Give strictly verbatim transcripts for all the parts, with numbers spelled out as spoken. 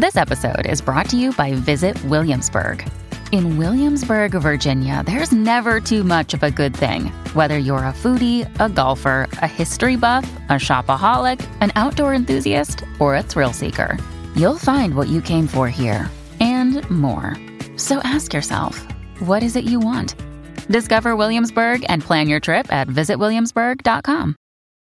This episode is brought to you by Visit Williamsburg. In Williamsburg, Virginia, there's never too much of a good thing. Whether you're a foodie, a golfer, a history buff, a shopaholic, an outdoor enthusiast, or a thrill seeker, you'll find what you came for here and more. So ask yourself, what is it you want? Discover Williamsburg and plan your trip at visit williamsburg dot com.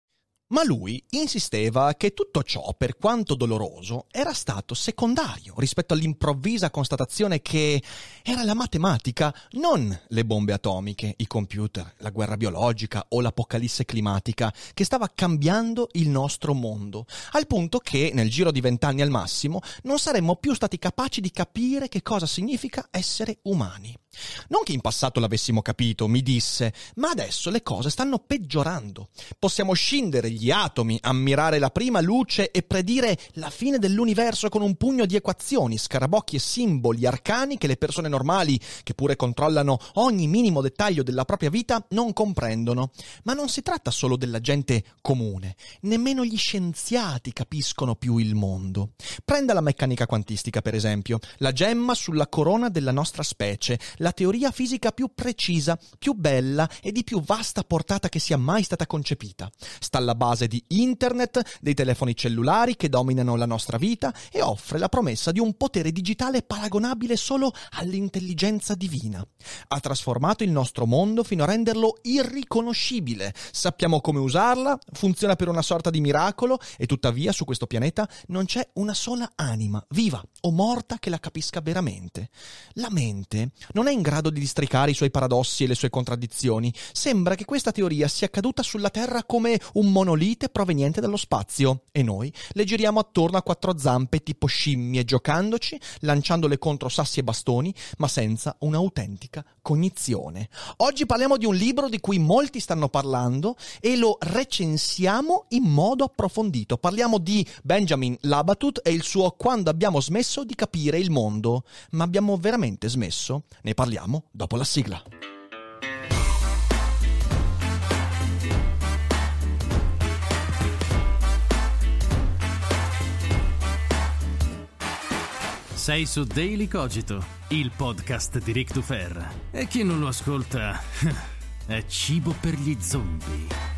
Ma lui insisteva che tutto ciò, per quanto doloroso, era stato secondario rispetto all'improvvisa constatazione che era la matematica, non le bombe atomiche, i computer, la guerra biologica o l'apocalisse climatica, che stava cambiando il nostro mondo, al punto che, nel giro di vent'anni al massimo, non saremmo più stati capaci di capire che cosa significa essere umani. Non che in passato l'avessimo capito, mi disse, ma adesso le cose stanno peggiorando. Possiamo scindere gli atomi, ammirare la prima luce e predire la fine dell'universo con un pugno di equazioni, scarabocchi e simboli arcani che le persone normali, che pure controllano ogni minimo dettaglio della propria vita, non comprendono. Ma non si tratta solo della gente comune, nemmeno gli scienziati capiscono più il mondo. Prenda la meccanica quantistica, per esempio, la gemma sulla corona della nostra specie, la teoria fisica più precisa, più bella e di più vasta portata che sia mai stata concepita. Sta alla base di internet, dei telefoni cellulari che dominano la nostra vita e offre la promessa di un potere digitale paragonabile solo all'intelligenza divina. Ha trasformato il nostro mondo fino a renderlo irriconoscibile. Sappiamo come usarla, funziona per una sorta di miracolo e tuttavia su questo pianeta non c'è una sola anima, viva o morta, che la capisca veramente. La mente non è in grado di districare i suoi paradossi e le sue contraddizioni. Sembra che questa teoria sia caduta sulla Terra come un monolite proveniente dallo spazio e noi le giriamo attorno a quattro zampe tipo scimmie, giocandoci, lanciandole contro sassi e bastoni, ma senza un'autentica cognizione. Oggi parliamo di un libro di cui molti stanno parlando e lo recensiamo in modo approfondito. Parliamo di Benjamin Labatut e il suo Quando abbiamo smesso di capire il mondo. Ma abbiamo veramente smesso? Ne parliamo dopo la sigla. Sei su Daily Cogito, il podcast di Rick Dufer. E chi non lo ascolta è cibo per gli zombie.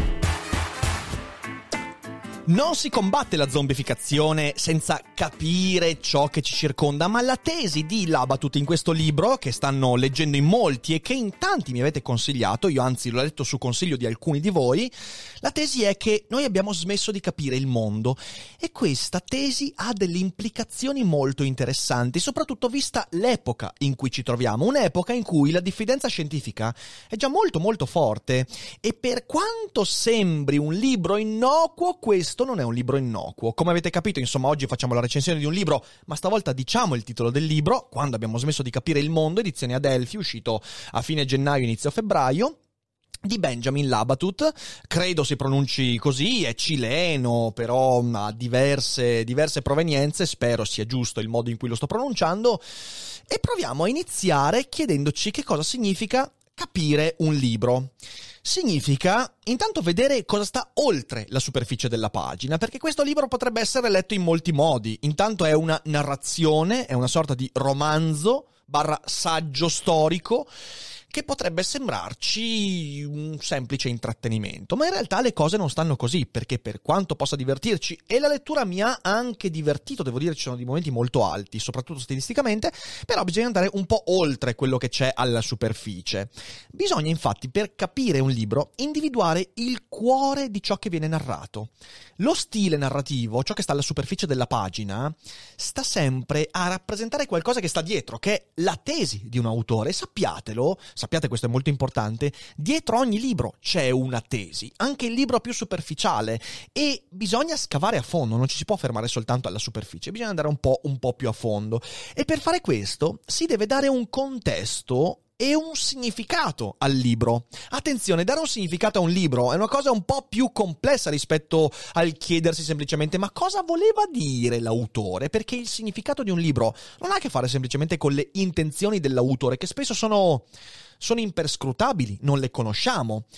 Non si combatte la zombificazione senza capire ciò che ci circonda, ma la tesi di Labatut in questo libro, che stanno leggendo in molti e che in tanti mi avete consigliato, io anzi l'ho letto su consiglio di alcuni di voi, la tesi è che noi abbiamo smesso di capire il mondo e questa tesi ha delle implicazioni molto interessanti, soprattutto vista l'epoca in cui ci troviamo, un'epoca in cui la diffidenza scientifica è già molto molto forte e per quanto sembri un libro innocuo, questo non è un libro innocuo. Come avete capito, insomma, oggi facciamo la recensione di un libro, ma stavolta diciamo il titolo del libro, Quando abbiamo smesso di capire il mondo, edizione Adelphi, uscito a fine gennaio, inizio febbraio, di Benjamin Labatut. Credo si pronunci così, è cileno, però ha diverse, diverse provenienze, spero sia giusto il modo in cui lo sto pronunciando, e proviamo a iniziare chiedendoci che cosa significa capire un libro. Significa intanto vedere cosa sta oltre la superficie della pagina, perché questo libro potrebbe essere letto in molti modi. Intanto è una narrazione, è una sorta di romanzo barra saggio storico che potrebbe sembrarci un semplice intrattenimento, ma in realtà le cose non stanno così, perché per quanto possa divertirci, e la lettura mi ha anche divertito, devo dire ci sono dei momenti molto alti, soprattutto stilisticamente, però bisogna andare un po' oltre quello che c'è alla superficie. Bisogna infatti, per capire un libro, individuare il cuore di ciò che viene narrato. Lo stile narrativo, ciò che sta alla superficie della pagina, sta sempre a rappresentare qualcosa che sta dietro, che è la tesi di un autore. Sappiatelo, sappiate, questo è molto importante, dietro ogni libro c'è una tesi, anche il libro più superficiale, e bisogna scavare a fondo, non ci si può fermare soltanto alla superficie, bisogna andare un po', un po' più a fondo. E per fare questo si deve dare un contesto e un significato al libro. Attenzione, dare un significato a un libro è una cosa un po' più complessa rispetto al chiedersi semplicemente ma cosa voleva dire l'autore, perché il significato di un libro non ha a che fare semplicemente con le intenzioni dell'autore, che spesso sono, sono imperscrutabili, non le conosciamo.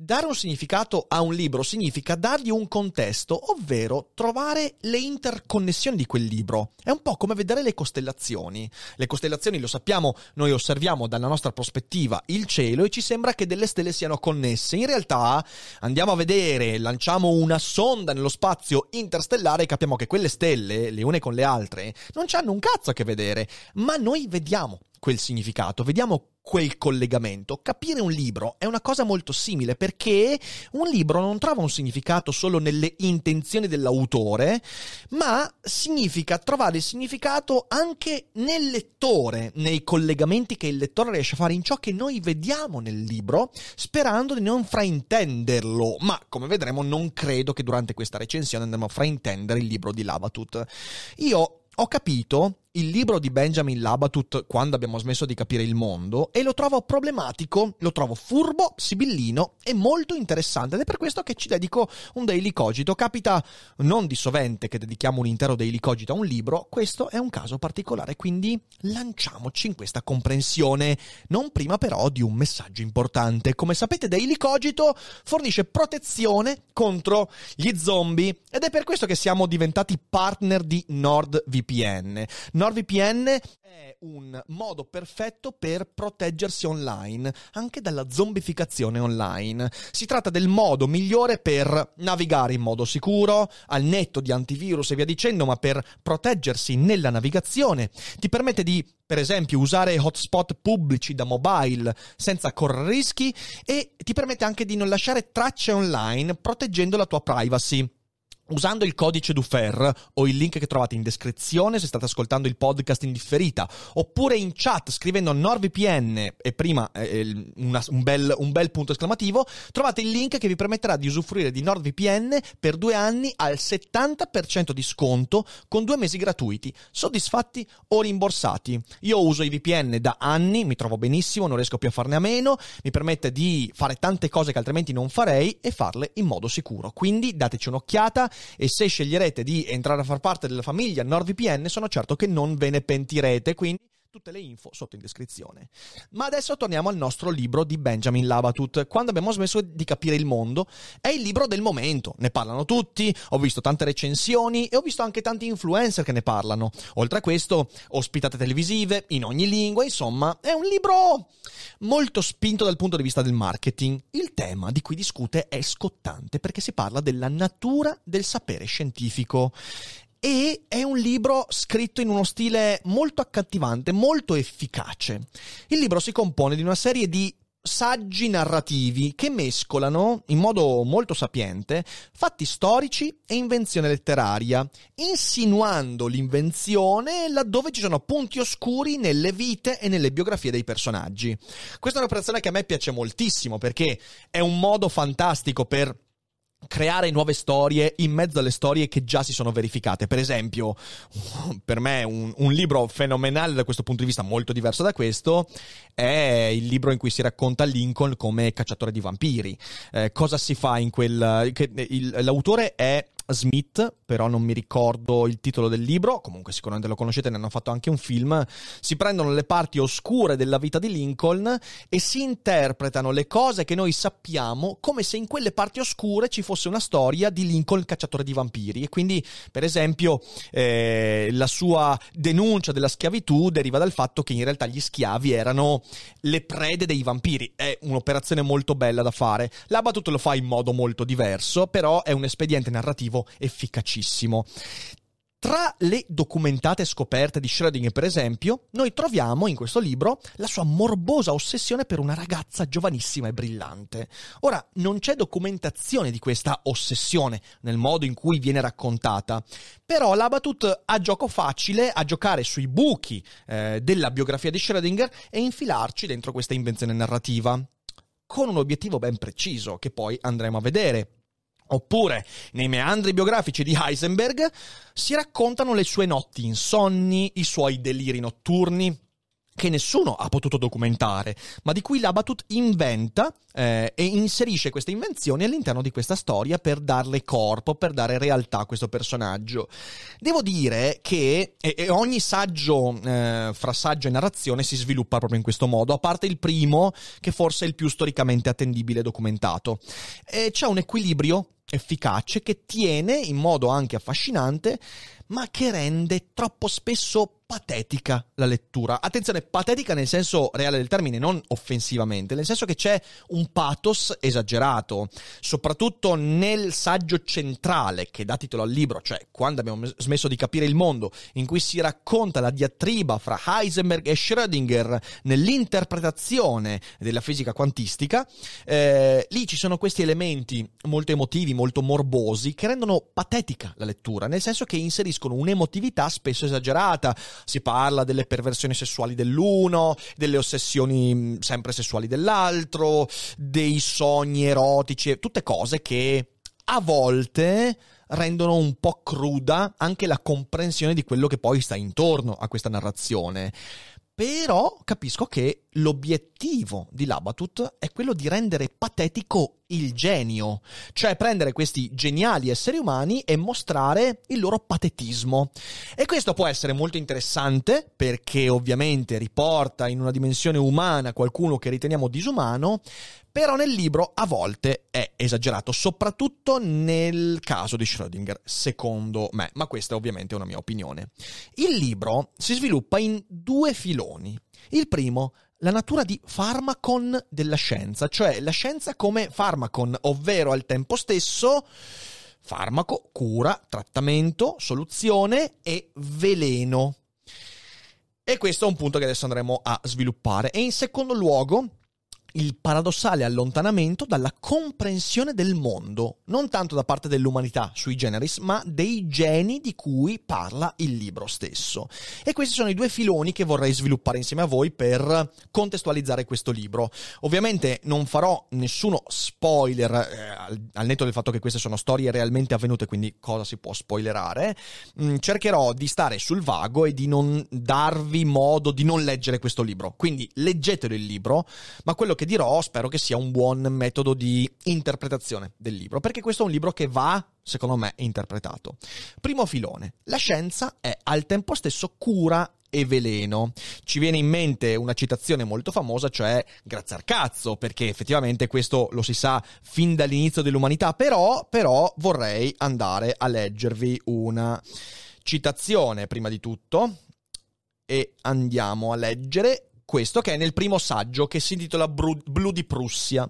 dare un significato a un libro significa dargli un contesto, ovvero trovare le interconnessioni di quel libro. È un po' come vedere le costellazioni. Le costellazioni, lo sappiamo, noi osserviamo dalla nostra prospettiva il cielo e ci sembra che delle stelle siano connesse. In realtà andiamo a vedere, lanciamo una sonda nello spazio interstellare e capiamo che quelle stelle, le une con le altre, non c'hanno un cazzo a che vedere, ma noi vediamo quel significato, vediamo quel collegamento. Capire un libro è una cosa molto simile, perché un libro non trova un significato solo nelle intenzioni dell'autore, ma significa trovare il significato anche nel lettore, nei collegamenti che il lettore riesce a fare in ciò che noi vediamo nel libro, sperando di non fraintenderlo. Ma come vedremo, non credo che durante questa recensione andremo a fraintendere il libro di Labatut. Io ho capito il libro di Benjamin Labatut quando abbiamo smesso di capire il mondo e lo trovo problematico, lo trovo furbo, sibillino e molto interessante, ed è per questo che ci dedico un Daily Cogito. Capita non di sovente che dedichiamo un intero Daily Cogito a un libro, questo è un caso particolare, quindi lanciamoci in questa comprensione, non prima però di un messaggio importante. Come sapete, Daily Cogito fornisce protezione contro gli zombie ed è per questo che siamo diventati partner di NordVPN. NordVPN è un modo perfetto per proteggersi online, anche dalla zombificazione online. Si tratta del modo migliore per navigare in modo sicuro, al netto di antivirus e via dicendo, ma per proteggersi nella navigazione. Ti permette di, per esempio, usare hotspot pubblici da mobile senza correre rischi e ti permette anche di non lasciare tracce online, proteggendo la tua privacy. Usando il codice Dufer o il link che trovate in descrizione se state ascoltando il podcast in differita, oppure in chat scrivendo NordVPN e prima eh, una, un, bel, un bel punto esclamativo, trovate il link che vi permetterà di usufruire di NordVPN per due anni al settanta per cento di sconto con due mesi gratuiti, soddisfatti o rimborsati. Io uso i V P N da anni, mi trovo benissimo, non riesco più a farne a meno, mi permette di fare tante cose che altrimenti non farei e farle in modo sicuro. Quindi dateci un'occhiata. E se sceglierete di entrare a far parte della famiglia NordVPN, sono certo che non ve ne pentirete, quindi tutte le info sotto in descrizione. Ma adesso torniamo al nostro libro di Benjamin Labatut. Quando abbiamo smesso di capire il mondo, è il libro del momento, ne parlano tutti, ho visto tante recensioni e ho visto anche tanti influencer che ne parlano. Oltre a questo, ospitate televisive in ogni lingua, insomma, è un libro molto spinto dal punto di vista del marketing. Il tema di cui discute è scottante perché si parla della natura del sapere scientifico. E è un libro scritto in uno stile molto accattivante, molto efficace. Il libro si compone di una serie di saggi narrativi che mescolano, in modo molto sapiente, fatti storici e invenzione letteraria, insinuando l'invenzione laddove ci sono punti oscuri nelle vite e nelle biografie dei personaggi. Questa è un'operazione che a me piace moltissimo perché è un modo fantastico per creare nuove storie in mezzo alle storie che già si sono verificate. Per esempio, per me un, un libro fenomenale da questo punto di vista, molto diverso da questo, è il libro in cui si racconta Lincoln come cacciatore di vampiri. Eh, cosa si fa in quel... Che, il, l'autore è Smith, però non mi ricordo il titolo del libro, comunque sicuramente lo conoscete, ne hanno fatto anche un film. Si prendono le parti oscure della vita di Lincoln e si interpretano le cose che noi sappiamo come se in quelle parti oscure ci fosse una storia di Lincoln cacciatore di vampiri. E quindi, per esempio, eh, la sua denuncia della schiavitù deriva dal fatto che in realtà gli schiavi erano le prede dei vampiri. È un'operazione molto bella da fare. Labatut lo fa in modo molto diverso, però è un espediente narrativo efficacissimo. Tra le documentate scoperte di Schrödinger, per esempio, noi troviamo in questo libro la sua morbosa ossessione per una ragazza giovanissima e brillante. Ora, non c'è documentazione di questa ossessione nel modo in cui viene raccontata, però Labatut ha gioco facile a giocare sui buchi eh, della biografia di Schrödinger e infilarci dentro questa invenzione narrativa, con un obiettivo ben preciso, che poi andremo a vedere. Oppure, nei meandri biografici di Heisenberg si raccontano le sue notti insonni, i suoi deliri notturni. che nessuno ha potuto documentare, ma di cui Labatut inventa eh, e inserisce queste invenzioni all'interno di questa storia per darle corpo, per dare realtà a questo personaggio. Devo dire che e, e ogni saggio eh, fra saggio e narrazione si sviluppa proprio in questo modo, a parte il primo, che forse è il più storicamente attendibile e documentato. E c'è un equilibrio efficace che tiene in modo anche affascinante, ma che rende troppo spesso patetica la lettura. Attenzione, patetica nel senso reale del termine, non offensivamente, nel senso che c'è un pathos esagerato, soprattutto nel saggio centrale che dà titolo al libro, cioè Quando abbiamo smesso di capire il mondo, in cui si racconta la diatriba fra Heisenberg e Schrödinger nell'interpretazione della fisica quantistica. Eh, lì ci sono questi elementi molto emotivi, molto morbosi, che rendono patetica la lettura, nel senso che inseriscono un'emotività spesso esagerata. Si parla delle perversioni sessuali dell'uno, delle ossessioni sempre sessuali dell'altro, dei sogni erotici, tutte cose che a volte rendono un po' cruda anche la comprensione di quello che poi sta intorno a questa narrazione. Però capisco che l'obiettivo di Labatut è quello di rendere patetico il genio, cioè prendere questi geniali esseri umani e mostrare il loro patetismo. E questo può essere molto interessante perché ovviamente riporta in una dimensione umana qualcuno che riteniamo disumano, però nel libro a volte è esagerato, soprattutto nel caso di Schrödinger, secondo me, ma questa ovviamente è una mia opinione. Il libro si sviluppa in due filoni. Il primo, la natura di farmacon della scienza, cioè la scienza come farmacon, ovvero al tempo stesso farmaco, cura, trattamento, soluzione e veleno. E questo è un punto che adesso andremo a sviluppare. E in secondo luogo, il paradossale allontanamento dalla comprensione del mondo, non tanto da parte dell'umanità sui generis, ma dei geni di cui parla il libro stesso. E questi sono i due filoni che vorrei sviluppare insieme a voi per contestualizzare questo libro. Ovviamente non farò nessuno spoiler, eh, al, al netto del fatto che queste sono storie realmente avvenute, quindi cosa si può spoilerare. Mm, cercherò di stare sul vago e di non darvi modo di non leggere questo libro. Quindi leggetelo il libro, ma quello che dirò spero che sia un buon metodo di interpretazione del libro, perché questo è un libro che va, secondo me, interpretato. Primo filone: la scienza è al tempo stesso cura e veleno. Ci viene in mente una citazione molto famosa, cioè grazie al cazzo, perché effettivamente questo lo si sa fin dall'inizio dell'umanità, però, però vorrei andare a leggervi una citazione prima di tutto, e andiamo a leggere questo che è nel primo saggio, che si intitola Blu di Prussia,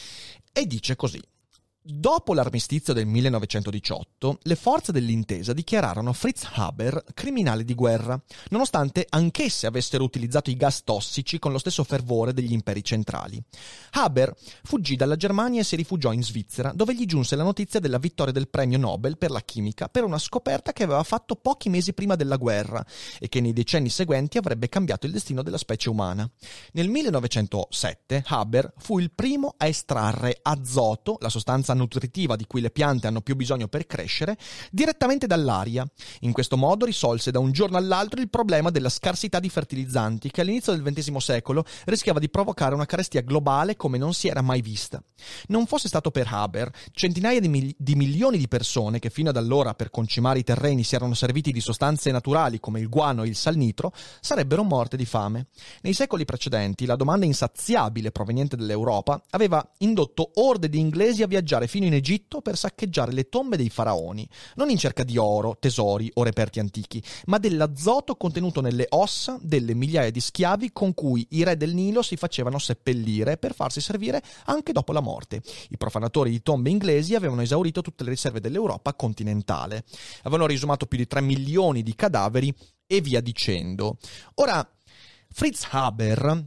e dice così: dopo l'armistizio del millenovecentodiciotto, le forze dell'intesa dichiararono Fritz Haber criminale di guerra, nonostante anch'esse avessero utilizzato i gas tossici con lo stesso fervore degli imperi centrali. Haber fuggì dalla Germania e si rifugiò in Svizzera, dove gli giunse la notizia della vittoria del premio Nobel per la chimica per una scoperta che aveva fatto pochi mesi prima della guerra e che nei decenni seguenti avrebbe cambiato il destino della specie umana. Nel millenovecentosette Haber fu il primo a estrarre azoto, la sostanza nutritiva di cui le piante hanno più bisogno per crescere, direttamente dall'aria. In questo modo risolse da un giorno all'altro il problema della scarsità di fertilizzanti che all'inizio del ventesimo secolo rischiava di provocare una carestia globale come non si era mai vista. Non fosse stato per Haber, centinaia di, mil- di milioni di persone che fino ad allora per concimare i terreni si erano serviti di sostanze naturali come il guano e il salnitro sarebbero morte di fame. Nei secoli precedenti la domanda insaziabile proveniente dall'Europa aveva indotto orde di inglesi a viaggiare fino in Egitto per saccheggiare le tombe dei faraoni, non in cerca di oro, tesori o reperti antichi, ma dell'azoto contenuto nelle ossa delle migliaia di schiavi con cui i re del Nilo si facevano seppellire per farsi servire anche dopo la morte. I profanatori di tombe inglesi avevano esaurito tutte le riserve dell'Europa continentale. Avevano risumato più di tre milioni di cadaveri e via dicendo. Ora, Fritz Haber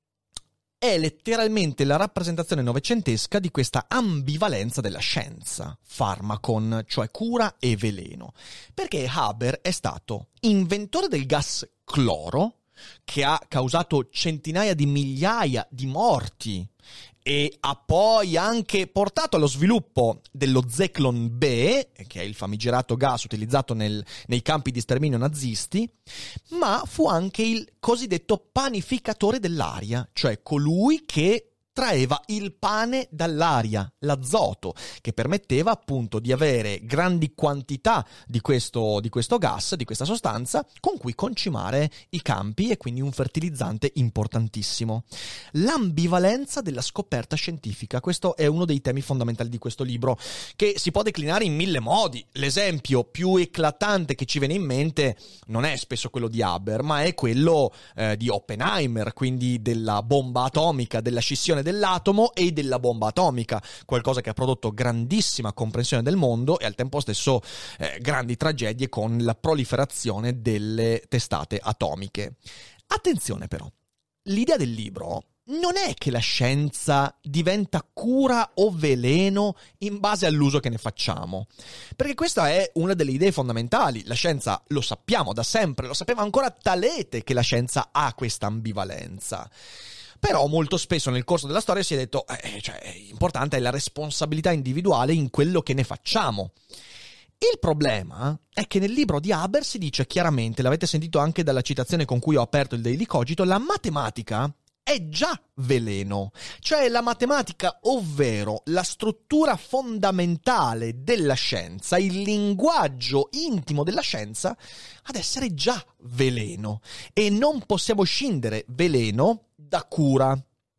è letteralmente la rappresentazione novecentesca di questa ambivalenza della scienza, farmacon, cioè cura e veleno, perché Haber è stato inventore del gas cloro, che ha causato centinaia di migliaia di morti e ha poi anche portato allo sviluppo dello Zyklon B, che è il famigerato gas utilizzato nel, nei campi di sterminio nazisti, ma fu anche il cosiddetto panificatore dell'aria, cioè colui che traeva il pane dall'aria, l'azoto, che permetteva appunto di avere grandi quantità di questo, di questo gas, di questa sostanza, con cui concimare i campi e quindi un fertilizzante importantissimo. L'ambivalenza della scoperta scientifica, questo è uno dei temi fondamentali di questo libro, che si può declinare in mille modi. L'esempio più eclatante che ci viene in mente non è spesso quello di Haber, ma è quello eh, di Oppenheimer, quindi della bomba atomica, della scissione dell'atomo e della bomba atomica, qualcosa che ha prodotto grandissima comprensione del mondo e al tempo stesso eh, grandi tragedie con la proliferazione delle testate atomiche. Attenzione però, l'idea del libro non è che la scienza diventa cura o veleno in base all'uso che ne facciamo, perché questa è una delle idee fondamentali. La scienza, lo sappiamo da sempre, lo sapeva ancora Talete che la scienza ha questa ambivalenza. Però molto spesso nel corso della storia si è detto eh, cioè, importante è la responsabilità individuale in quello che ne facciamo. Il problema è che nel libro di Haber si dice chiaramente, l'avete sentito anche dalla citazione con cui ho aperto il Daily Cogito, la matematica è già veleno. Cioè la matematica, ovvero la struttura fondamentale della scienza, il linguaggio intimo della scienza, ad essere già veleno. E non possiamo scindere veleno da cura.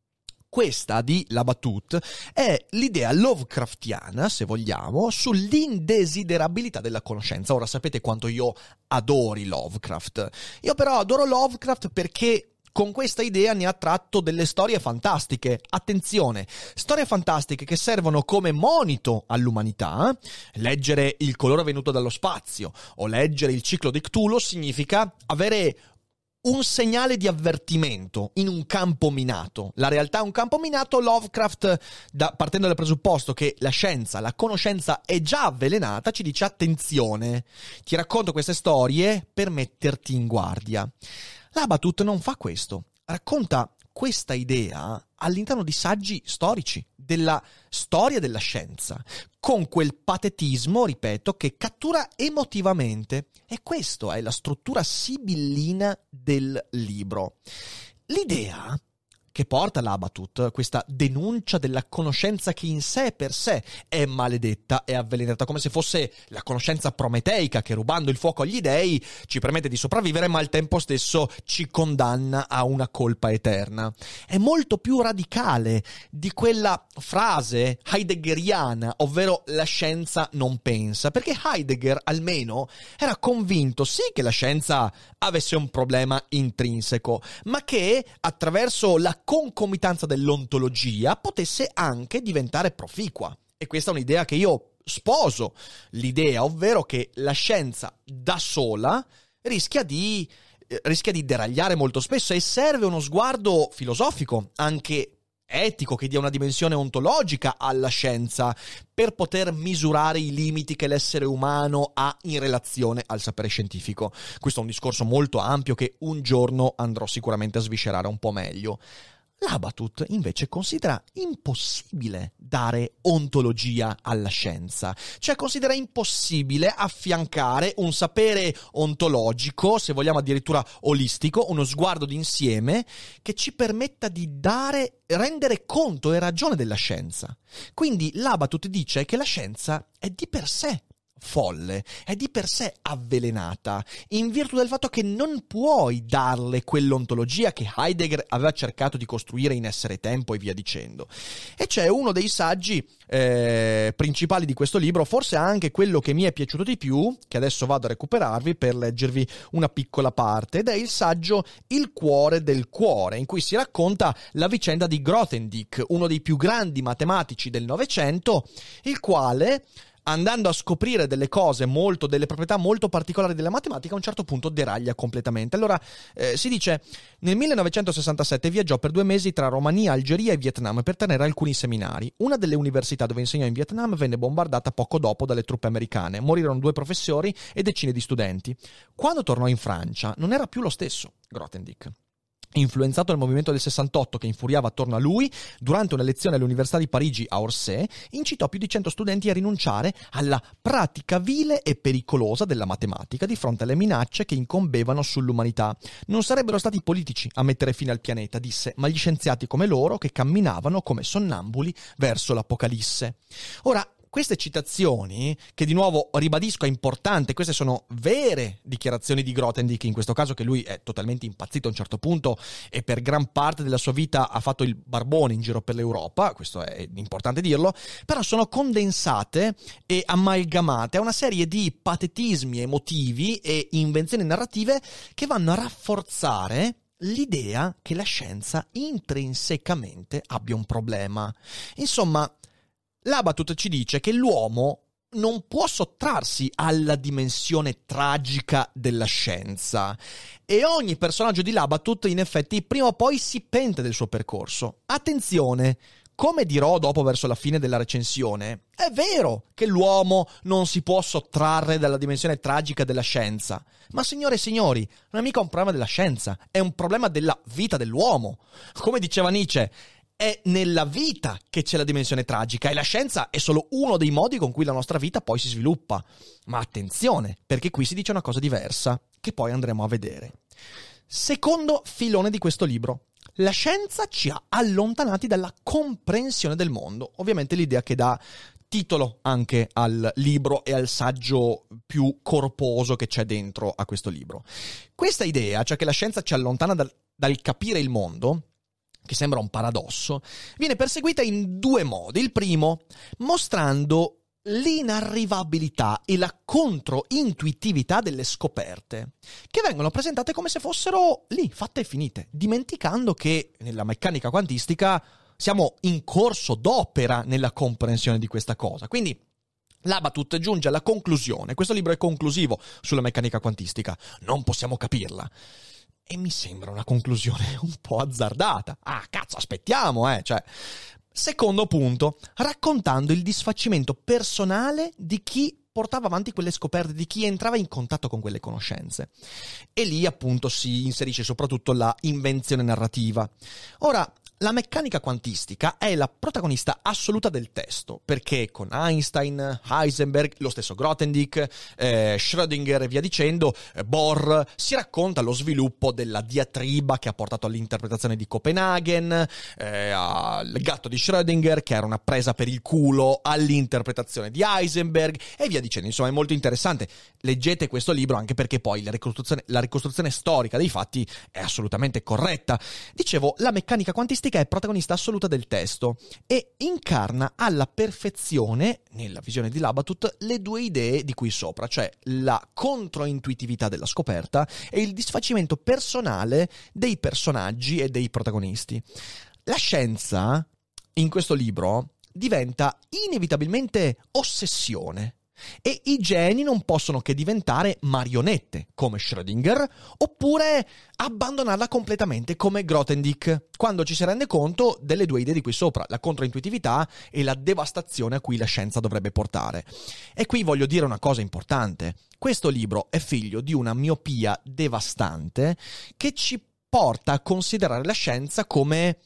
Questa di Labatut è l'idea Lovecraftiana, se vogliamo, sull'indesiderabilità della conoscenza. Ora sapete quanto io adori Lovecraft. Io però adoro Lovecraft perché con questa idea ne ha tratto delle storie fantastiche. Attenzione, storie fantastiche che servono come monito all'umanità. Leggere Il colore venuto dallo spazio o leggere Il ciclo di Cthulhu significa avere un segnale di avvertimento in un campo minato. La realtà è un campo minato. Lovecraft, da, partendo dal presupposto che la scienza, la conoscenza è già avvelenata, ci dice attenzione, ti racconto queste storie per metterti in guardia. Labatut non fa questo, racconta questa idea all'interno di saggi storici, della storia della scienza, con quel patetismo, ripeto, che cattura emotivamente. E questa è la struttura sibillina del libro. L'idea che porta Labatut, questa denuncia della conoscenza che in sé per sé è maledetta e avvelenata, come se fosse la conoscenza prometeica che, rubando il fuoco agli dei, ci permette di sopravvivere ma al tempo stesso ci condanna a una colpa eterna. È molto più radicale di quella frase heideggeriana, ovvero la scienza non pensa, perché Heidegger almeno era convinto sì che la scienza avesse un problema intrinseco, ma che attraverso la concomitanza dell'ontologia potesse anche diventare proficua. E questa è un'idea che io sposo, l'idea, ovvero che la scienza da sola rischia di, eh, rischia di deragliare molto spesso, e serve uno sguardo filosofico, anche etico, che dia una dimensione ontologica alla scienza per poter misurare i limiti che l'essere umano ha in relazione al sapere scientifico. Questo è un discorso molto ampio che un giorno andrò sicuramente a sviscerare un po' meglio. Labatut invece considera impossibile dare ontologia alla scienza, cioè considera impossibile affiancare un sapere ontologico, se vogliamo addirittura olistico, uno sguardo d'insieme che ci permetta di dare, rendere conto e ragione della scienza. Quindi Labatut dice che la scienza è di per sé folle, è di per sé avvelenata, in virtù del fatto che non puoi darle quell'ontologia che Heidegger aveva cercato di costruire in Essere e Tempo e via dicendo. E c'è uno dei saggi eh, principali di questo libro, forse anche quello che mi è piaciuto di più, che adesso vado a recuperarvi per leggervi una piccola parte, ed è il saggio Il cuore del cuore, in cui si racconta la vicenda di Grothendieck, uno dei più grandi matematici del Novecento, il quale, andando a scoprire delle cose molto, delle proprietà molto particolari della matematica, a un certo punto deraglia completamente. Allora, eh, si dice, nel millenovecentosessantasette viaggiò per due mesi tra Romania, Algeria e Vietnam per tenere alcuni seminari. Una delle università dove insegnò in Vietnam venne bombardata poco dopo dalle truppe americane. Morirono due professori e decine di studenti. Quando tornò in Francia, non era più lo stesso Grothendieck. influenzato dal movimento del sessantotto che infuriava attorno a lui, durante una lezione all'Università di Parigi a Orsay, incitò più di cento studenti a rinunciare alla pratica vile e pericolosa della matematica di fronte alle minacce che incombevano sull'umanità. Non sarebbero stati i politici a mettere fine al pianeta, disse, ma gli scienziati come loro che camminavano come sonnambuli verso l'Apocalisse. Ora, queste citazioni, che di nuovo ribadisco è importante, queste sono vere dichiarazioni di Grothendieck, in questo caso che lui è totalmente impazzito a un certo punto e per gran parte della sua vita ha fatto il barbone in giro per l'Europa, questo è importante dirlo, però sono condensate e amalgamate a una serie di patetismi emotivi e invenzioni narrative che vanno a rafforzare l'idea che la scienza intrinsecamente abbia un problema. Insomma, Labatut ci dice che l'uomo non può sottrarsi alla dimensione tragica della scienza e ogni personaggio di Labatut in effetti prima o poi si pente del suo percorso. Attenzione, come dirò dopo verso la fine della recensione, è vero che l'uomo non si può sottrarre dalla dimensione tragica della scienza, ma signore e signori, non è mica un problema della scienza, è un problema della vita dell'uomo. Come diceva Nietzsche, è nella vita che c'è la dimensione tragica e la scienza è solo uno dei modi con cui la nostra vita poi si sviluppa. Ma attenzione, perché qui si dice una cosa diversa, che poi andremo a vedere. Secondo filone di questo libro. La scienza ci ha allontanati dalla comprensione del mondo. Ovviamente l'idea che dà titolo anche al libro e al saggio più corposo che c'è dentro a questo libro. Questa idea, cioè che la scienza ci allontana dal, dal capire il mondo, che sembra un paradosso, viene perseguita in due modi. Il primo, mostrando l'inarrivabilità e la controintuitività delle scoperte, che vengono presentate come se fossero lì, fatte e finite, dimenticando che nella meccanica quantistica siamo in corso d'opera nella comprensione di questa cosa. Quindi Labatut giunge alla conclusione, questo libro è conclusivo sulla meccanica quantistica, non possiamo capirla. E mi sembra una conclusione un po' azzardata. Ah, cazzo, aspettiamo, eh, cioè... Secondo punto, raccontando il disfacimento personale di chi portava avanti quelle scoperte, di chi entrava in contatto con quelle conoscenze. E lì, appunto, si inserisce soprattutto la invenzione narrativa. Ora, la meccanica quantistica è la protagonista assoluta del testo, perché con Einstein, Heisenberg, lo stesso Grothendieck, eh, Schrödinger e via dicendo, eh, Bohr, si racconta lo sviluppo della diatriba che ha portato all'interpretazione di Copenaghen, eh, al gatto di Schrödinger, che era una presa per il culo, all'interpretazione di Heisenberg e via dicendo. Insomma, è molto interessante. Leggete questo libro anche perché poi la ricostruzione, la ricostruzione storica dei fatti è assolutamente corretta. Dicevo, la meccanica quantistica è protagonista assoluta del testo e incarna alla perfezione, nella visione di Labatut, le due idee di qui sopra, cioè la controintuitività della scoperta e il disfacimento personale dei personaggi e dei protagonisti. La scienza, in questo libro, diventa inevitabilmente ossessione. E i geni non possono che diventare marionette, come Schrödinger, oppure abbandonarla completamente, come Grothendieck, quando ci si rende conto delle due idee di qui sopra, la controintuitività e la devastazione a cui la scienza dovrebbe portare. E qui voglio dire una cosa importante. Questo libro è figlio di una miopia devastante che ci porta a considerare la scienza come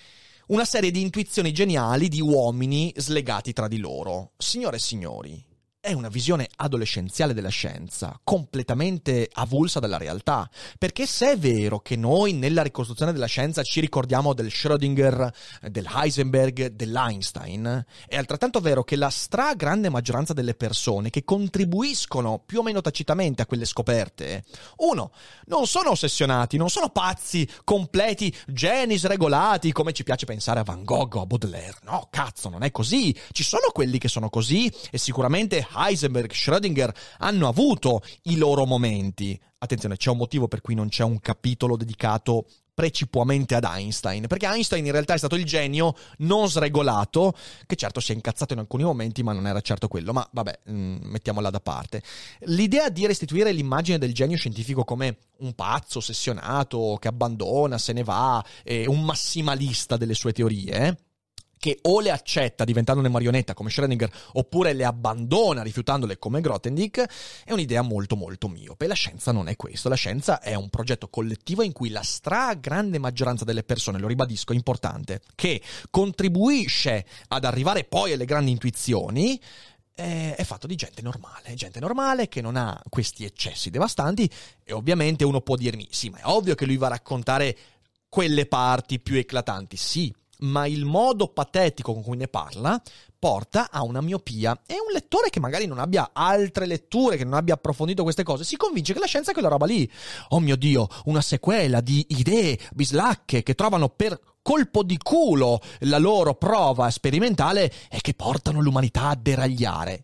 una serie di intuizioni geniali di uomini slegati tra di loro. Signore e signori, è una visione adolescenziale della scienza, completamente avulsa dalla realtà. Perché se è vero che noi nella ricostruzione della scienza ci ricordiamo del Schrödinger, del Heisenberg, dell'Einstein, è altrettanto vero che la stragrande maggioranza delle persone che contribuiscono più o meno tacitamente a quelle scoperte, uno, non sono ossessionati, non sono pazzi, completi, geni sregolati, come ci piace pensare a Van Gogh o a Baudelaire. No, cazzo, non è così. Ci sono quelli che sono così e sicuramente Heisenberg, Schrödinger hanno avuto i loro momenti. Attenzione, c'è un motivo per cui non c'è un capitolo dedicato precipuamente ad Einstein, perché Einstein in realtà è stato il genio non sregolato, che certo si è incazzato in alcuni momenti, ma non era certo quello. Ma vabbè, mh, mettiamola da parte. L'idea di restituire l'immagine del genio scientifico come un pazzo ossessionato che abbandona, se ne va, eh, un massimalista delle sue teorie, che o le accetta diventandone marionetta come Schrödinger oppure le abbandona rifiutandole come Grothendieck, è un'idea molto molto miope. La scienza non è questo, la scienza è un progetto collettivo in cui la stragrande maggioranza delle persone, lo ribadisco, è importante, che contribuisce ad arrivare poi alle grandi intuizioni, è fatto di gente normale, gente normale che non ha questi eccessi devastanti. E ovviamente uno può dirmi, sì, ma è ovvio che lui va a raccontare quelle parti più eclatanti, sì, ma il modo patetico con cui ne parla porta a una miopia, e un lettore che magari non abbia altre letture, che non abbia approfondito queste cose, si convince che la scienza è quella roba lì. Oh mio Dio, una sequela di idee bislacche che trovano per colpo di culo la loro prova sperimentale e che portano l'umanità a deragliare.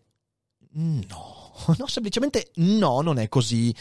No, no, semplicemente no, non è così.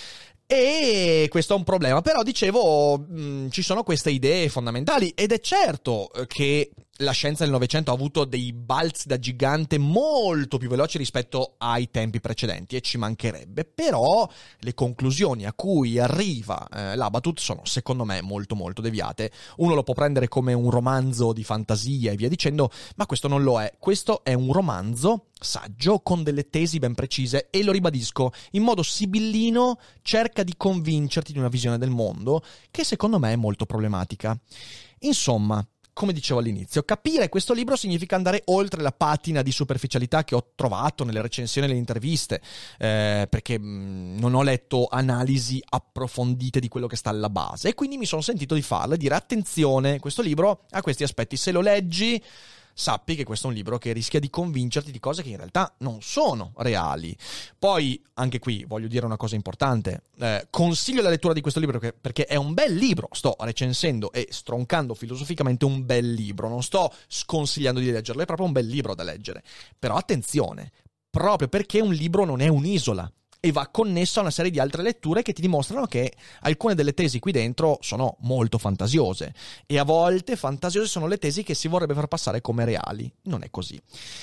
E questo è un problema, però dicevo, mh, ci sono queste idee fondamentali, ed è certo che la scienza del Novecento ha avuto dei balzi da gigante molto più veloci rispetto ai tempi precedenti, e ci mancherebbe, però le conclusioni a cui arriva eh, l'Abatut sono, secondo me, molto molto deviate. Uno lo può prendere come un romanzo di fantasia e via dicendo, ma questo non lo è. Questo è un romanzo saggio con delle tesi ben precise, e lo ribadisco, in modo sibillino cerca di convincerti di una visione del mondo che secondo me è molto problematica. Insomma, come dicevo all'inizio, capire questo libro significa andare oltre la patina di superficialità che ho trovato nelle recensioni e nelle interviste, eh, perché mh, non ho letto analisi approfondite di quello che sta alla base, e quindi mi sono sentito di farla e dire attenzione, questo libro ha questi aspetti, se lo leggi sappi che questo è un libro che rischia di convincerti di cose che in realtà non sono reali. Poi, anche qui, voglio dire una cosa importante. Eh, consiglio la lettura di questo libro perché, perché è un bel libro. Sto recensendo e stroncando filosoficamente un bel libro. Non sto sconsigliando di leggerlo, è proprio un bel libro da leggere. Però attenzione, proprio perché un libro non è un'isola e va connesso a una serie di altre letture che ti dimostrano che alcune delle tesi qui dentro sono molto fantasiose, e a volte fantasiose sono le tesi che si vorrebbe far passare come reali. Non è così.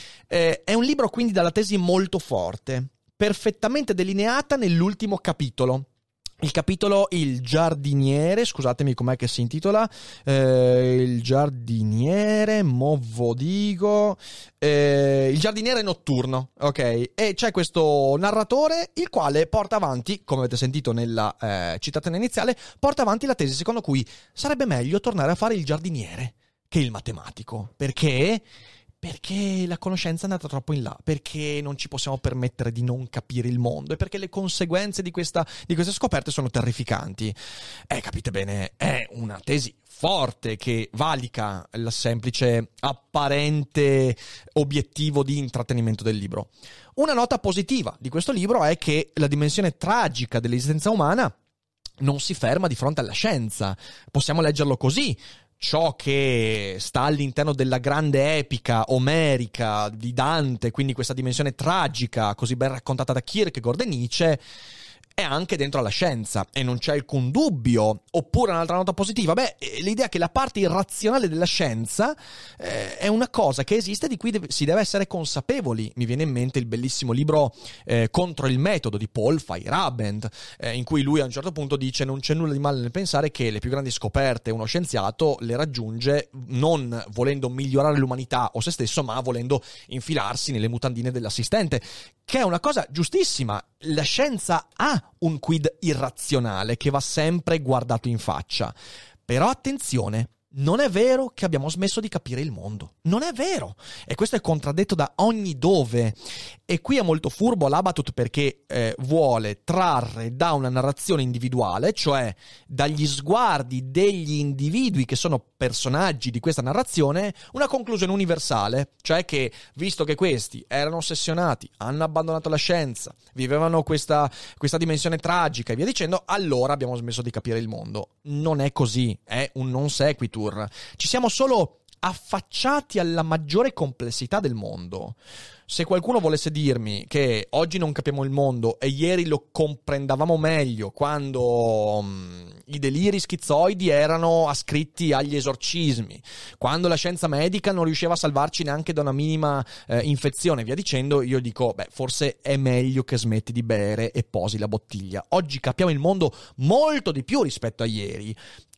Eh, è un libro quindi dalla tesi molto forte, perfettamente delineata nell'ultimo capitolo. Il capitolo Il giardiniere, scusatemi com'è che si intitola, eh, il giardiniere, movo dico, eh, il giardiniere notturno, ok? E c'è questo narratore il quale porta avanti, come avete sentito nella eh, citazione iniziale, porta avanti la tesi secondo cui sarebbe meglio tornare a fare il giardiniere che il matematico. Perché? Perché la conoscenza è andata troppo in là, perché non ci possiamo permettere di non capire il mondo, e perché le conseguenze di questa di queste scoperte sono terrificanti. Eh, capite bene, è una tesi forte che valica il semplice apparente obiettivo di intrattenimento del libro. Una nota positiva di questo libro è che la dimensione tragica dell'esistenza umana non si ferma di fronte alla scienza. Possiamo leggerlo così. Ciò che sta all'interno della grande epica omerica di Dante, quindi questa dimensione tragica così ben raccontata da Kierkegaard e Nietzsche, è anche dentro alla scienza, e non c'è alcun dubbio. Oppure un'altra nota positiva, beh, l'idea che la parte irrazionale della scienza eh, è una cosa che esiste, di cui deve, si deve essere consapevoli. Mi viene in mente il bellissimo libro eh, Contro il metodo di Paul Feyerabend, eh, in cui lui a un certo punto dice: non c'è nulla di male nel pensare che le più grandi scoperte uno scienziato le raggiunge non volendo migliorare l'umanità o se stesso, ma volendo infilarsi nelle mutandine dell'assistente, che è una cosa giustissima. La scienza ha un quid irrazionale che va sempre guardato in faccia. Però attenzione, non è vero che abbiamo smesso di capire il mondo. Non è vero. E questo è contraddetto da ogni dove. E qui è molto furbo l'Abatut, perché eh, vuole trarre da una narrazione individuale, cioè dagli sguardi degli individui che sono personaggi di questa narrazione, una conclusione universale, cioè che, visto che questi erano ossessionati, hanno abbandonato la scienza, vivevano questa, questa dimensione tragica e via dicendo, allora abbiamo smesso di capire il mondo. Non è così, è un non sequitur. Ci siamo solo affacciati alla maggiore complessità del mondo. Se qualcuno volesse dirmi che oggi non capiamo il mondo e ieri lo comprendavamo meglio quando um, i deliri schizoidi erano ascritti agli esorcismi, quando la scienza medica non riusciva a salvarci neanche da una minima eh, infezione, via dicendo, io dico, beh, forse è meglio che smetti di bere e posi la bottiglia. Oggi capiamo il mondo molto di più rispetto a ieri, e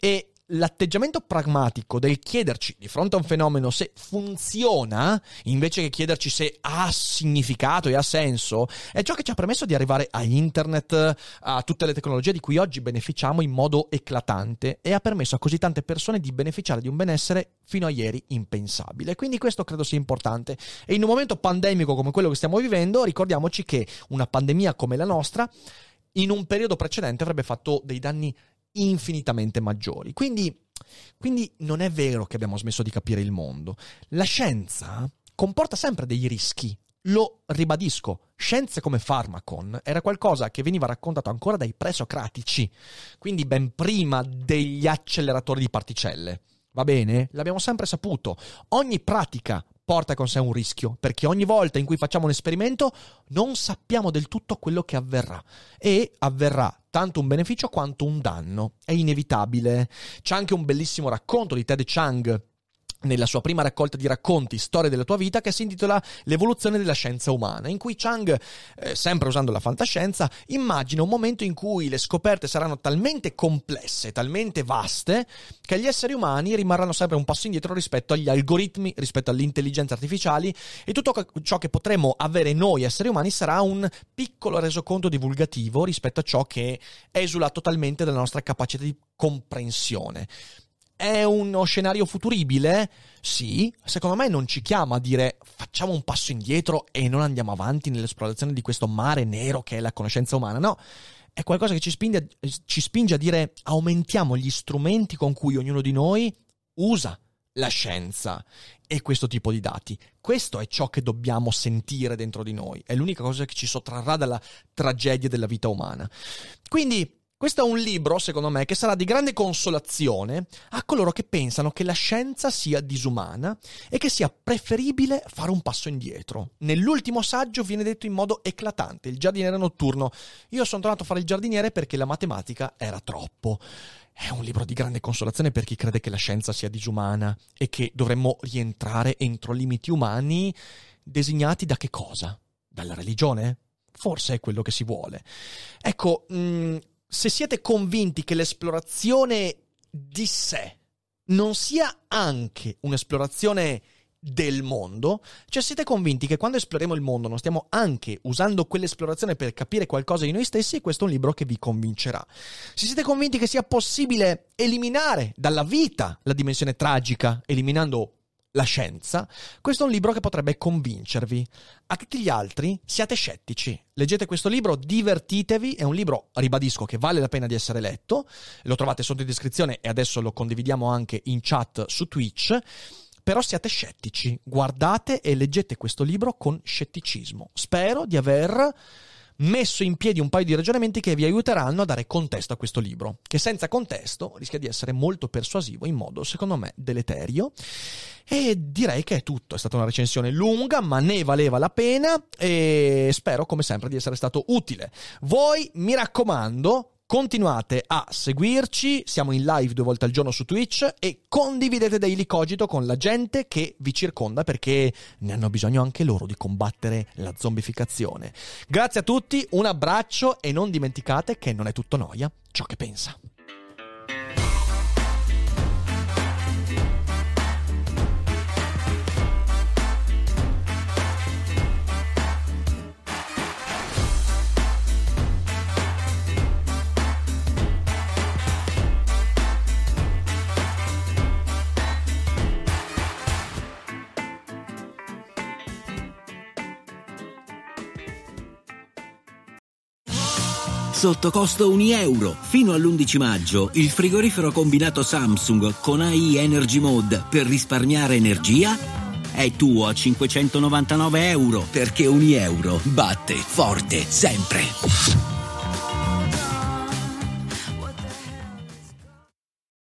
l'atteggiamento pragmatico del chiederci di fronte a un fenomeno se funziona, invece che chiederci se ha significato e ha senso, è ciò che ci ha permesso di arrivare a internet, a tutte le tecnologie di cui oggi beneficiamo in modo eclatante, e ha permesso a così tante persone di beneficiare di un benessere fino a ieri impensabile. Quindi questo credo sia importante, e in un momento pandemico come quello che stiamo vivendo ricordiamoci che una pandemia come la nostra in un periodo precedente avrebbe fatto dei danni infinitamente maggiori. Quindi, quindi non è vero che abbiamo smesso di capire il mondo. La scienza comporta sempre dei rischi. Lo ribadisco, scienze come Pharmakon era qualcosa che veniva raccontato ancora dai presocratici, quindi ben prima degli acceleratori di particelle. Va bene? L'abbiamo sempre saputo. Ogni pratica porta con sé un rischio, perché ogni volta in cui facciamo un esperimento non sappiamo del tutto quello che avverrà, e avverrà tanto un beneficio quanto un danno. È inevitabile. C'è anche un bellissimo racconto di Ted Chiang nella sua prima raccolta di racconti, Storia della tua vita, che si intitola L'evoluzione della scienza umana, in cui Chiang, eh, sempre usando la fantascienza, immagina un momento in cui le scoperte saranno talmente complesse, talmente vaste, che gli esseri umani rimarranno sempre un passo indietro rispetto agli algoritmi, rispetto alle intelligenze artificiali, e tutto ciò che potremo avere noi esseri umani sarà un piccolo resoconto divulgativo rispetto a ciò che esula totalmente dalla nostra capacità di comprensione. È uno scenario futuribile? Sì, secondo me non ci chiama a dire facciamo un passo indietro e non andiamo avanti nell'esplorazione di questo mare nero che è la conoscenza umana. No, è qualcosa che ci spinge, ci spinge a dire aumentiamo gli strumenti con cui ognuno di noi usa la scienza e questo tipo di dati. Questo è ciò che dobbiamo sentire dentro di noi. È l'unica cosa che ci sottrarrà dalla tragedia della vita umana. Quindi questo è un libro, secondo me, che sarà di grande consolazione a coloro che pensano che la scienza sia disumana e che sia preferibile fare un passo indietro. Nell'ultimo saggio viene detto in modo eclatante: il giardiniere notturno. Io sono tornato a fare il giardiniere perché la matematica era troppo. È un libro di grande consolazione per chi crede che la scienza sia disumana e che dovremmo rientrare entro limiti umani designati da che cosa? Dalla religione? Forse è quello che si vuole. Ecco, mh, se siete convinti che l'esplorazione di sé non sia anche un'esplorazione del mondo, cioè siete convinti che quando esploriamo il mondo non stiamo anche usando quell'esplorazione per capire qualcosa di noi stessi, questo è un libro che vi convincerà. Se siete convinti che sia possibile eliminare dalla vita la dimensione tragica eliminando la scienza, questo è un libro che potrebbe convincervi. A tutti gli altri, siate scettici. Leggete questo libro, divertitevi, è un libro, ribadisco, che vale la pena di essere letto, lo trovate sotto in descrizione e adesso lo condividiamo anche in chat su Twitch, però siate scettici, guardate e leggete questo libro con scetticismo. Spero di aver messo in piedi un paio di ragionamenti che vi aiuteranno a dare contesto a questo libro, che senza contesto rischia di essere molto persuasivo in modo, secondo me, deleterio. E direi che è tutto. È stata una recensione lunga, ma ne valeva la pena e spero, come sempre, di essere stato utile. Voi, mi raccomando, continuate a seguirci, siamo in live due volte al giorno su Twitch e condividete Daily Cogito con la gente che vi circonda, perché ne hanno bisogno anche loro di combattere la zombificazione. Grazie a tutti, un abbraccio e non dimenticate che non è tutto noia ciò che pensa. Sotto costo un euro. Fino all'undici maggio il frigorifero combinato Samsung con A I Energy Mode per risparmiare energia è tuo a cinquecentonovantanove euro, perché un euro batte forte sempre.